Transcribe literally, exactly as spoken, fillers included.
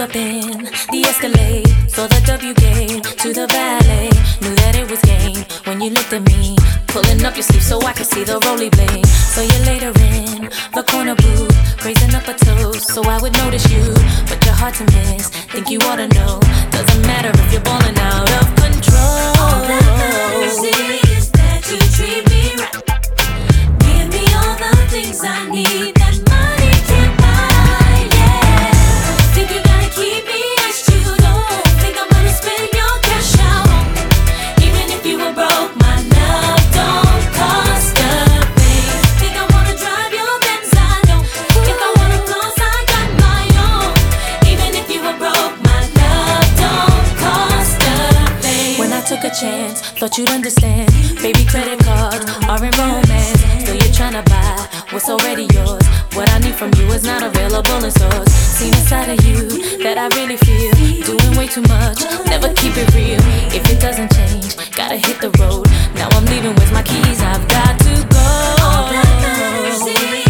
up in the Escalade, saw the W gate to the valet. Knew that it was game when you looked at me, pulling up your sleeve so I could see the roly blade. So you later in the corner booth, raising up a toast so I would notice you, but you're hard to miss. Think you ought to know, doesn't matter if you're balling out of control. All that matters is that you treat me right. Give me all the things I need that money can't buy. Yeah, think you gotta keep me as you don't think I'm gonna spend your cash out on me. Even if you were broke, my love don't cost a thing. Think I wanna drive your Benz, I don't. If I wanna floss, I got my own. Even if you were broke, my love don't cost a thing. When I took a chance, thought you'd understand. Baby, credit cards are in romance. Still you're trying to buy what's already yours. What I need from you is not available in stores. Seen a side of you that I really feel. Doing way too much, never keep it real. If it doesn't change, gotta hit the road. Now I'm leaving with my keys, I've got to go. All that matters is